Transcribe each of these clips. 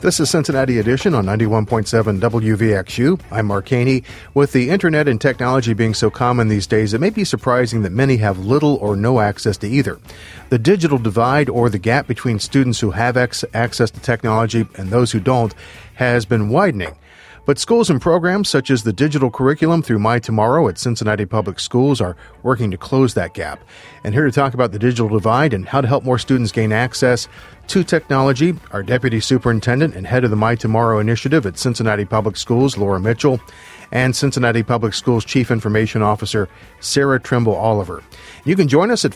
This is Cincinnati Edition on 91.7 WVXU. I'm Mark Haney. With the internet and technology being so common these days, it may be surprising that many have little or no access to either. The digital divide, or the gap between students who have access to technology and those who don't, has been widening. But schools and programs such as the digital curriculum through My Tomorrow at Cincinnati Public Schools are working to close that gap. And here to talk about the digital divide and how to help more students gain access to technology, our Deputy Superintendent and head of the My Tomorrow initiative at Cincinnati Public Schools, Laura Mitchell, and Cincinnati Public Schools Chief Information Officer, Sarah Trimble Oliver. You can join us at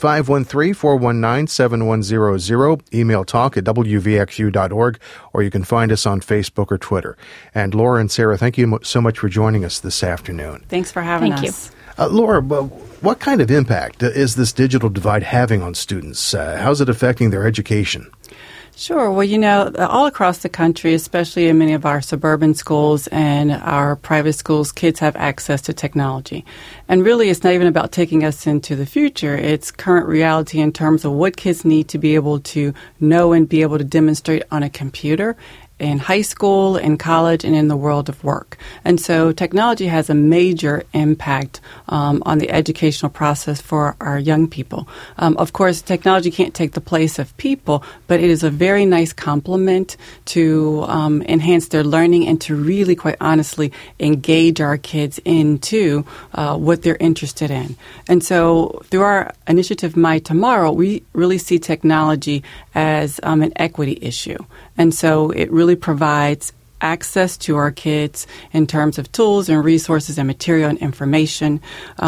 513-419-7100, email talk at wvxu.org, or you can find us on Facebook or Twitter. And Laura and Sarah, thank you so much for joining us this afternoon. Thanks for having us. Thank you. Laura, what kind of impact is this digital divide having on students? How's it affecting their education? Sure. Well, all across the country, especially in many of our suburban schools and our private schools, kids have access to technology. And really, it's not even about taking us into the future. It's current reality in terms of what kids need to be able to know and be able to demonstrate on a computer in high school, in college, and in the world of work. And so technology has a major impact on the educational process for our young people. Of course, technology can't take the place of people, but it is a very nice complement to enhance their learning and to really, quite honestly, engage our kids into what they're interested in. And so through our initiative, My Tomorrow, we really see technology as an equity issue. And so it really provides access to our kids in terms of tools and resources and material and information.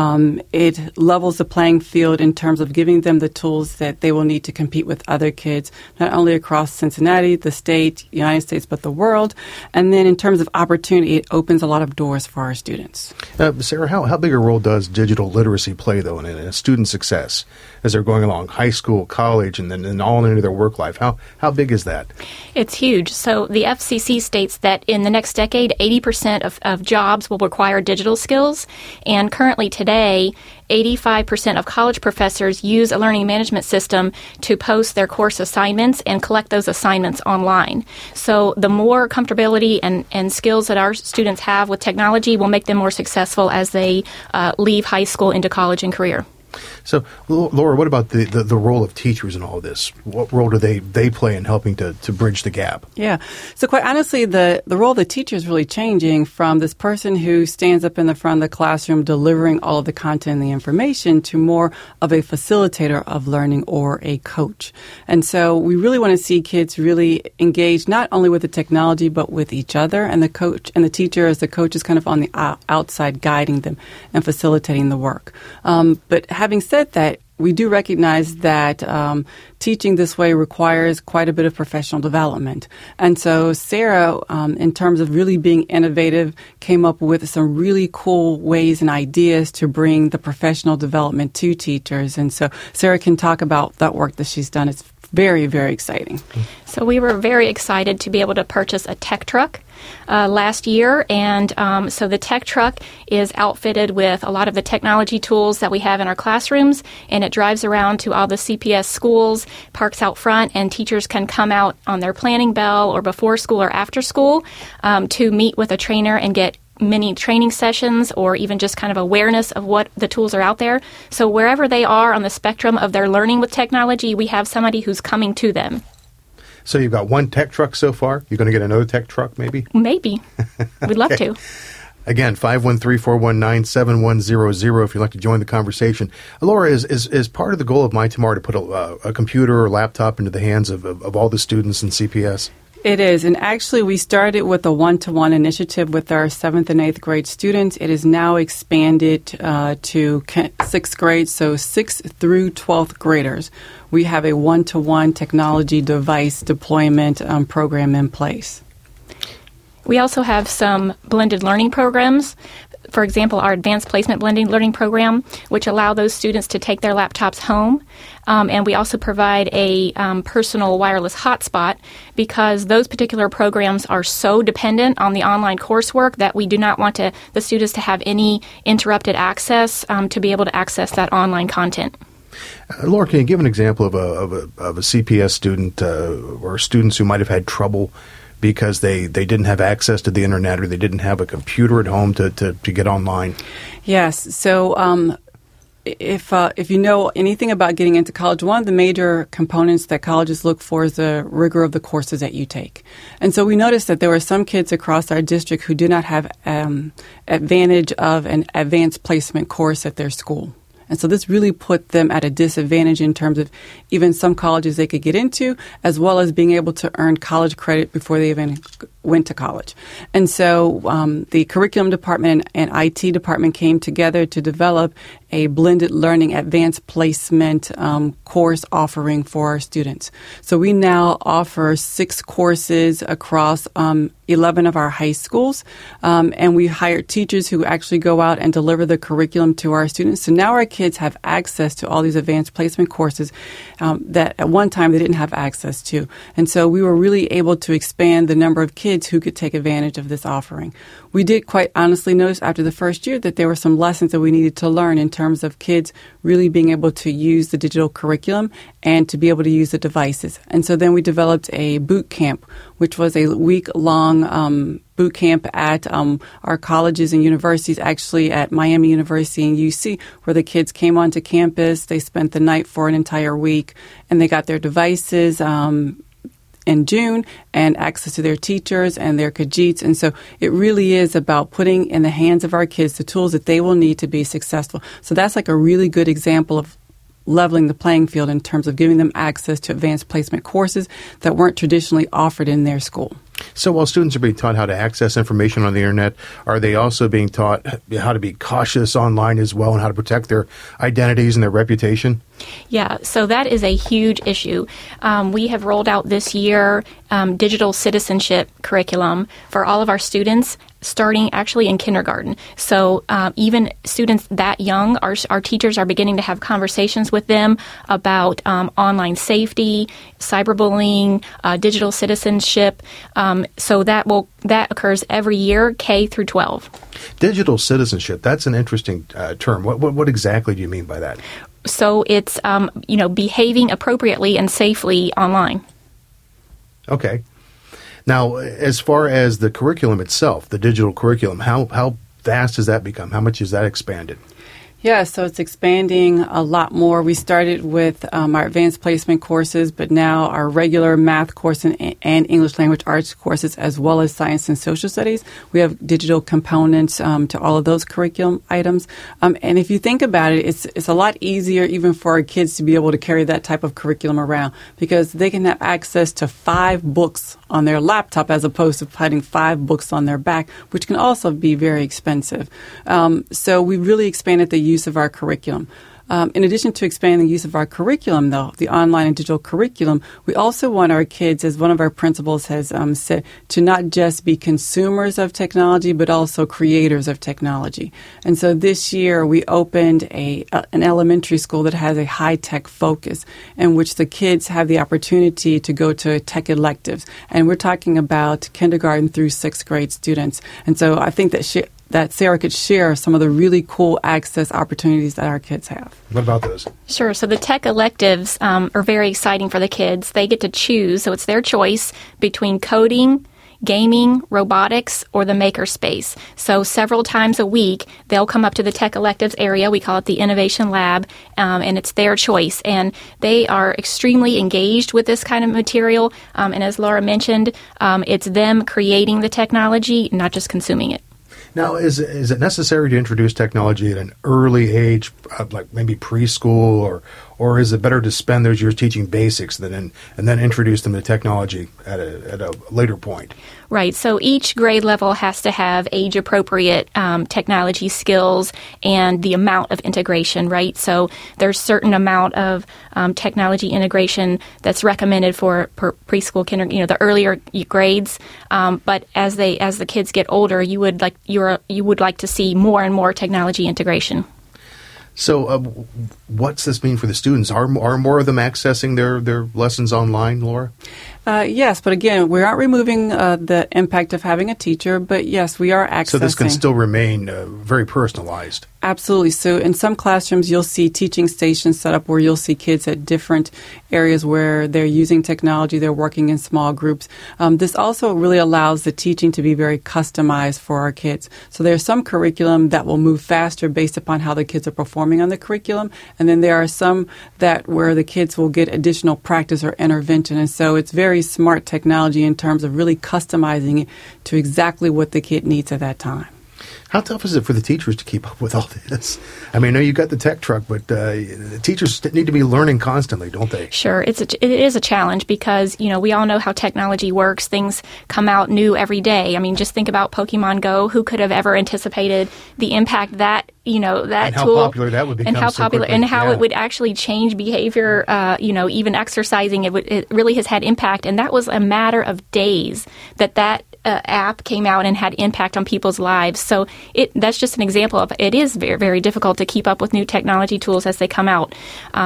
It levels the playing field in terms of giving them the tools that they will need to compete with other kids, not only across Cincinnati, the state, United States, but the world. And then in terms of opportunity, it opens a lot of doors for our students. Sarah, how big a role does digital literacy play, though, in student success as they're going along high school, college, and then all into their work life? How big is that? It's huge. So the FCC states that in the next decade, 80% of jobs will require digital skills. And currently today, 85% of college professors use a learning management system to post their course assignments and collect those assignments online. So the more comfortability and skills that our students have with technology will make them more successful as they leave high school into college and career. So, Laura, what about the role of teachers in all of this? What role do they play in helping to bridge the gap? Yeah. So quite honestly, the role of the teacher is really changing from this person who stands up in the front of the classroom delivering all of the content and the information to more of a facilitator of learning or a coach. And so we really want to see kids really engage not only with the technology but with each other, and the coach and the teacher as the coach is kind of on the outside guiding them and facilitating the work. But having said that, we do recognize that teaching this way requires quite a bit of professional development. And so Sarah, in terms of really being innovative, came up with some really cool ways and ideas to bring the professional development to teachers. And so Sarah can talk about that work that she's done. It's very, very exciting. So we were very excited to be able to purchase a tech truck last year. And so the tech truck is outfitted with a lot of the technology tools that we have in our classrooms, and it drives around to all the CPS schools, parks out front, and teachers can come out on their planning bell or before school or after school to meet with a trainer and get many training sessions or even just kind of awareness of what the tools are out there. So wherever they are on the spectrum of their learning with technology, we have somebody who's coming to them. So you've got one tech truck so far? You're going to get another tech truck maybe? Maybe. We'd love to. Again, 513-419-7100 if you'd like to join the conversation. Laura, is part of the goal of My Tomorrow to put a computer or laptop into the hands of all the students in CPS? It is. And actually, we started with a one-to-one initiative with our 7th and 8th grade students. It is now expanded to 6th grade, so 6th through 12th graders. We have a one-to-one technology device deployment program in place. We also have some blended learning programs. For example, our Advanced Placement Blended Learning Program, which allow those students to take their laptops home. And we also provide a personal wireless hotspot because those particular programs are so dependent on the online coursework that we do not want the students to have any interrupted access to be able to access that online content. Laura, can you give an example of a CPS student or students who might have had trouble because they didn't have access to the internet or they didn't have a computer at home to get online? Yes. So if you know anything about getting into college, one of the major components that colleges look for is the rigor of the courses that you take. And so we noticed that there were some kids across our district who did not have advantage of an advanced placement course at their school. And so this really put them at a disadvantage in terms of even some colleges they could get into, as well as being able to earn college credit before they even went to college. And so the curriculum department and IT department came together to develop a blended learning advanced placement course offering for our students. So we now offer 6 courses across 11 of our high schools, and we hired teachers who actually go out and deliver the curriculum to our students. So now our kids have access to all these advanced placement courses that at one time they didn't have access to. And so we were really able to expand the number of kids who could take advantage of this offering. We did quite honestly notice after the first year that there were some lessons that we needed to learn in terms of kids really being able to use the digital curriculum and to be able to use the devices. And so then we developed a boot camp, which was a week-long boot camp at our colleges and universities, actually at Miami University and UC, where the kids came onto campus. They spent the night for an entire week, and they got their devices in June and access to their teachers and their Khajiits. And so it really is about putting in the hands of our kids the tools that they will need to be successful. So that's like a really good example of leveling the playing field in terms of giving them access to advanced placement courses that weren't traditionally offered in their school. So while students are being taught how to access information on the internet, are they also being taught how to be cautious online as well and how to protect their identities and their reputation? Yeah, so that is a huge issue. We have rolled out this year digital citizenship curriculum for all of our students, starting actually in kindergarten. So even students that young, our teachers are beginning to have conversations with them about online safety, cyberbullying, digital citizenship. So that occurs every year, K through 12. Digital citizenship, that's an interesting term. What exactly do you mean by that? So it's behaving appropriately and safely online. Okay. Now, as far as the curriculum itself, the digital curriculum, how vast has that become? How much has that expanded? Yeah, so it's expanding a lot more. We started with our advanced placement courses, but now our regular math course and English language arts courses, as well as science and social studies. We have digital components to all of those curriculum items. And if you think about it, it's a lot easier even for our kids to be able to carry that type of curriculum around because they can have access to 5 books on their laptop as opposed to putting 5 books on their back, which can also be very expensive. So we really expanded the use of our curriculum. In addition to expanding the use of our curriculum, though, the online and digital curriculum, we also want our kids, as one of our principals has said, to not just be consumers of technology, but also creators of technology. And so this year we opened an elementary school that has a high-tech focus in which the kids have the opportunity to go to tech electives. And we're talking about kindergarten through 6th grade students. And so I think that Sarah could share some of the really cool access opportunities that our kids have. What about those? Sure. So the tech electives are very exciting for the kids. They get to choose, so it's their choice between coding, gaming, robotics, or the makerspace. So several times a week, they'll come up to the tech electives area. We call it the Innovation Lab, and it's their choice. And they are extremely engaged with this kind of material. And as Laura mentioned, it's them creating the technology, not just consuming it. Now, is it necessary to introduce technology at an early age, like maybe preschool, or is it better to spend those years teaching basics and then introduce them to technology at a later point? Right. So each grade level has to have age-appropriate technology skills and the amount of integration, right? So there's certain amount of technology integration that's recommended for preschool, kindergarten, the earlier grades. But as the kids get older, you would like to see more and more technology integration. So what's this mean for the students? Are more of them accessing their lessons online, Laura? Yes, but again, we aren't removing the impact of having a teacher, but yes, we are accessing. So this can still remain very personalized. Absolutely. So in some classrooms, you'll see teaching stations set up where you'll see kids at different areas where they're using technology, they're working in small groups. This also really allows the teaching to be very customized for our kids. So there's some curriculum that will move faster based upon how the kids are performing on the curriculum, and then there are some that where the kids will get additional practice or intervention. And so it's very smart technology in terms of really customizing it to exactly what the kid needs at that time. How tough is it for the teachers to keep up with all this? I mean, I know you got the tech truck, but the teachers need to be learning constantly, don't they? Sure. It is a challenge because, we all know how technology works. Things come out new every day. I mean, just think about Pokemon Go. Who could have ever anticipated the impact that, that and how tool. Popular that would become and how so popular, quickly. and how it would actually change behavior, even exercising. It really has had impact. And that was a matter of days that app came out and had impact on people's lives. So that's just an example of it is very, very difficult to keep up with new technology tools as they come out.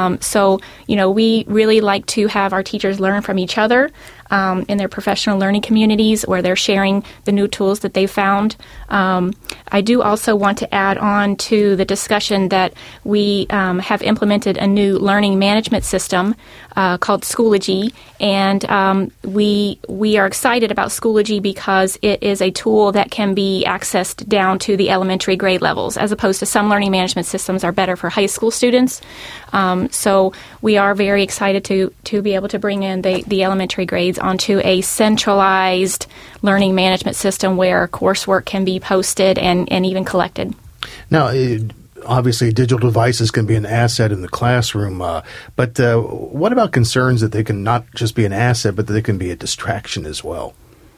We really like to have our teachers learn from each other in their professional learning communities where they're sharing the new tools that they found. I do also want to add on to the discussion that we have implemented a new learning management system called Schoology, and we are excited about Schoology because it is a tool that can be accessed down to the elementary grade levels, as opposed to some learning management systems are better for high school students. So we are very excited to be able to bring in the elementary grades onto a centralized learning management system where coursework can be posted and even collected. Now, obviously, digital devices can be an asset in the classroom, but what about concerns that they can not just be an asset, but that they can be a distraction as well?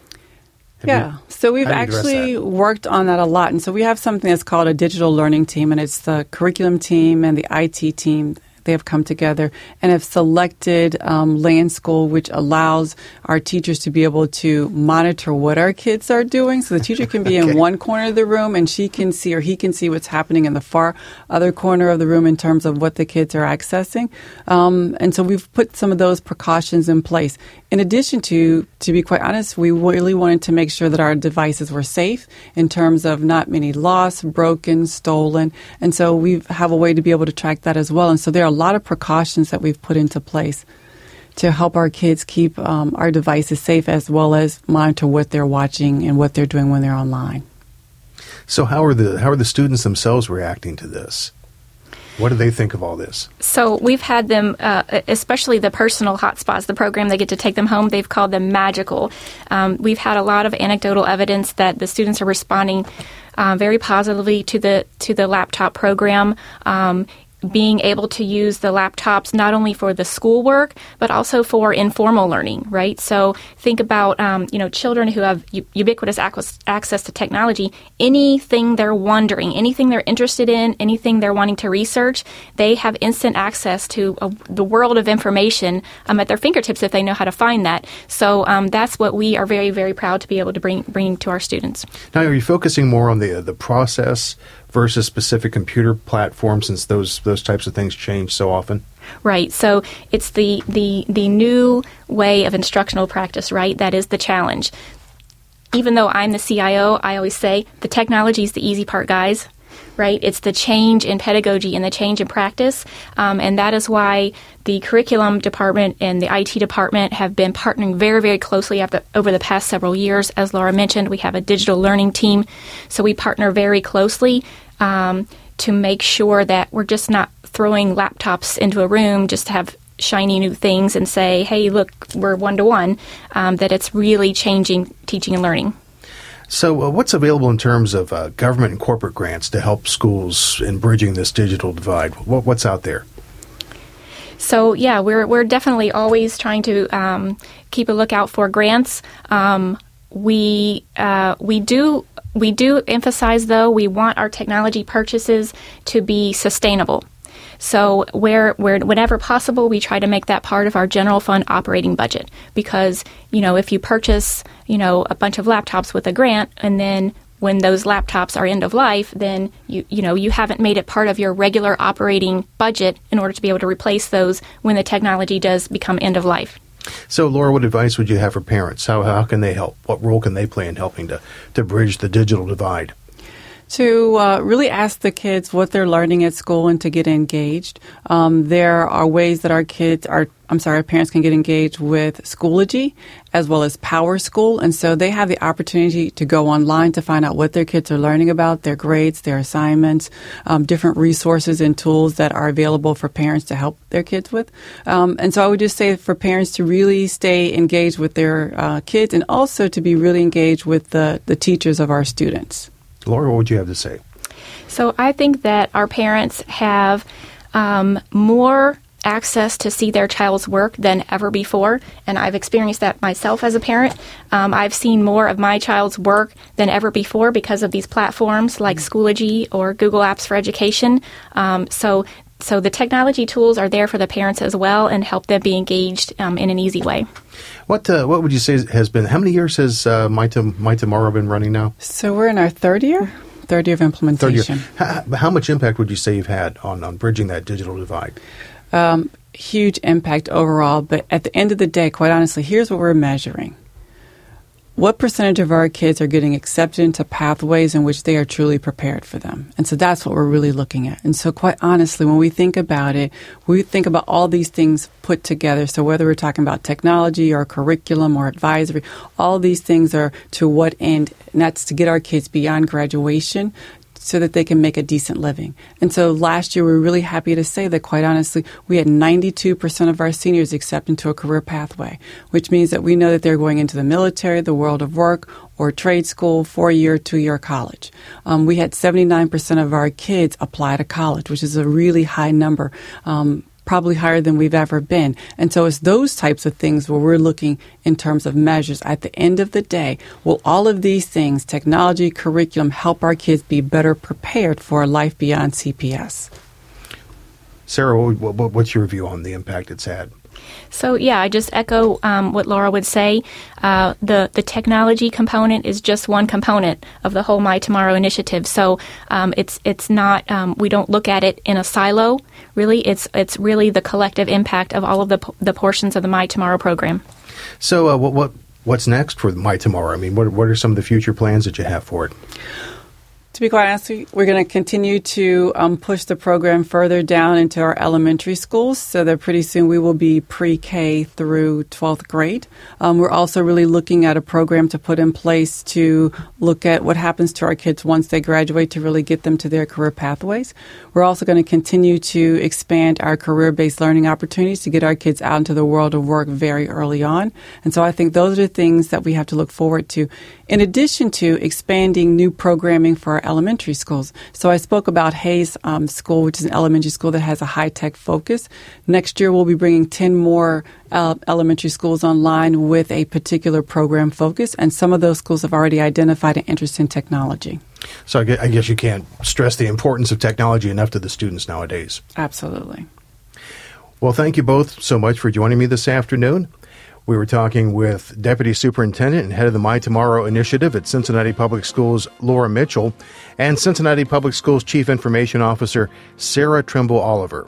So we've actually worked on that a lot. And so we have something that's called a digital learning team, and it's the curriculum team and the IT team. They have come together and have selected Land School, which allows our teachers to be able to monitor what our kids are doing. So the teacher can be in one corner of the room and she can see or he can see what's happening in the far other corner of the room in terms of what the kids are accessing. And so we've put some of those precautions in place. In addition to be quite honest, we really wanted to make sure that our devices were safe in terms of not many lost, broken, stolen. And so we have a way to be able to track that as well. And so there are a lot of precautions that we've put into place to help our kids keep our devices safe as well as monitor what they're watching and what they're doing when they're online. So how are the students themselves reacting to this? What do they think of all this? So we've had them, especially the personal hotspots, the program they get to take them home, they've called them magical. We've had a lot of anecdotal evidence that the students are responding very positively to the laptop program. Being able to use the laptops not only for the schoolwork, but also for informal learning, right? So think about, children who have ubiquitous access to technology. Anything they're wondering, anything they're interested in, anything they're wanting to research, they have instant access to the world of information at their fingertips if they know how to find that. So that's what we are very, very proud to be able to bring to our students. Now, are you focusing more on the process versus specific computer platforms, since those types of things change so often? Right. So it's the new way of instructional practice, right? That is the challenge. Even though I'm the CIO, I always say the technology is the easy part, guys. Right? It's the change in pedagogy and the change in practice. And that is why the curriculum department and the IT department have been partnering very, very closely over the past several years. As Laura mentioned, we have a digital learning team. So we partner very closely to make sure that we're just not throwing laptops into a room just to have shiny new things and say, hey, look, we're one-to-one, that it's really changing teaching and learning. So what's available in terms of government and corporate grants to help schools in bridging this digital divide? What's out there? So, yeah, we're definitely always trying to keep a lookout for grants. We do emphasize, though, we want our technology purchases to be sustainable. So whenever possible, we try to make that part of our general fund operating budget. Because, if you purchase, a bunch of laptops with a grant, and then when those laptops are end of life, then you haven't made it part of your regular operating budget in order to be able to replace those when the technology does become end of life. So, Laura, what advice would you have for parents? How can they help? What role can they play in helping to bridge the digital divide? To really ask the kids what they're learning at school and to get engaged. There are ways that our parents can get engaged with Schoology as well as PowerSchool. And so they have the opportunity to go online to find out what their kids are learning about, their grades, their assignments, different resources and tools that are available for parents to help their kids with. And so I would just say for parents to really stay engaged with their kids and also to be really engaged with the teachers of our students. Laura, what would you have to say? So I think that our parents have more access to see their child's work than ever before, and I've experienced that myself as a parent. I've seen more of my child's work than ever before because of these platforms like Schoology or Google Apps for Education. So the technology tools are there for the parents as well and help them be engaged in an easy way. What would you say has been, how many years has My Tomorrow been running now? So we're in our third year of implementation. How much impact would you say you've had on bridging that digital divide? Huge impact overall, but at the end of the day, quite honestly, here's what we're measuring. What percentage of our kids are getting accepted into pathways in which they are truly prepared for them? And so that's what we're really looking at. And so quite honestly, when we think about it, we think about all these things put together. So whether we're talking about technology or curriculum or advisory, all these things are to what end? And that's to get our kids beyond graduation so that they can make a decent living. And so last year, we were really happy to say that, quite honestly, we had 92% of our seniors accept into a career pathway, which means that we know that they're going into the military, the world of work, or trade school, 4-year, 2-year college. We had 79% of our kids apply to college, which is a really high number, probably higher than we've ever been. And so it's those types of things where we're looking in terms of measures. At the end of the day, will all of these things, technology, curriculum, help our kids be better prepared for a life beyond CPS? Sarah, what's your view on the impact it's had? So, yeah, I just echo what Laura would say. The technology component is just one component of the whole My Tomorrow initiative. So it's not, we don't look at it in a silo. Really, it's really the collective impact of all of the portions of the My Tomorrow program. So what's next for My Tomorrow? I mean, what are some of the future plans that you have for it? To be quite honest, we're going to continue to push the program further down into our elementary schools so that pretty soon we will be pre-K through 12th grade. We're also really looking at a program to put in place to look at what happens to our kids once they graduate to really get them to their career pathways. We're also going to continue to expand our career-based learning opportunities to get our kids out into the world of work very early on. And so I think those are the things that we have to look forward to, in addition to expanding new programming for our elementary schools. So I spoke about Hayes School, which is an elementary school that has a high-tech focus. Next year, we'll be bringing 10 more elementary schools online with a particular program focus, and some of those schools have already identified an interest in technology. So I guess you can't stress the importance of technology enough to the students nowadays. Absolutely. Well, thank you both so much for joining me this afternoon. We were talking with Deputy Superintendent and Head of the My Tomorrow Initiative at Cincinnati Public Schools, Laura Mitchell, and Cincinnati Public Schools Chief Information Officer, Sarah Trimble Oliver.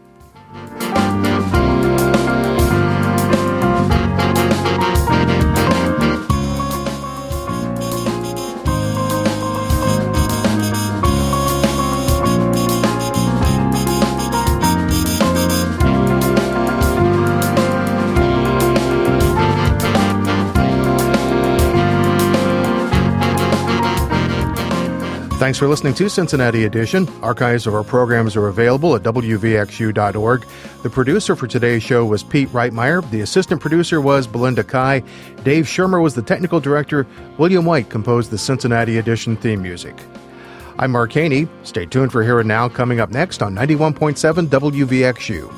Thanks for listening to Cincinnati Edition. Archives of our programs are available at wvxu.org. The producer for today's show was Pete Reitmeyer. The assistant producer was Belinda Kai. Dave Shermer was the technical director. William White composed the Cincinnati Edition theme music. I'm Mark Haney. Stay tuned for Here and Now coming up next on 91.7 WVXU.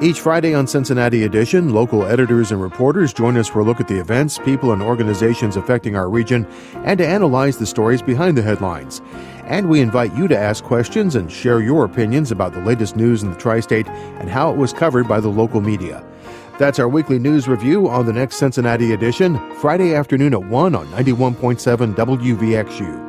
Each Friday on Cincinnati Edition, local editors and reporters join us for a look at the events, people, and organizations affecting our region and to analyze the stories behind the headlines. And we invite you to ask questions and share your opinions about the latest news in the Tri-State and how it was covered by the local media. That's our weekly news review on the next Cincinnati Edition, Friday afternoon at 1 on 91.7 WVXU.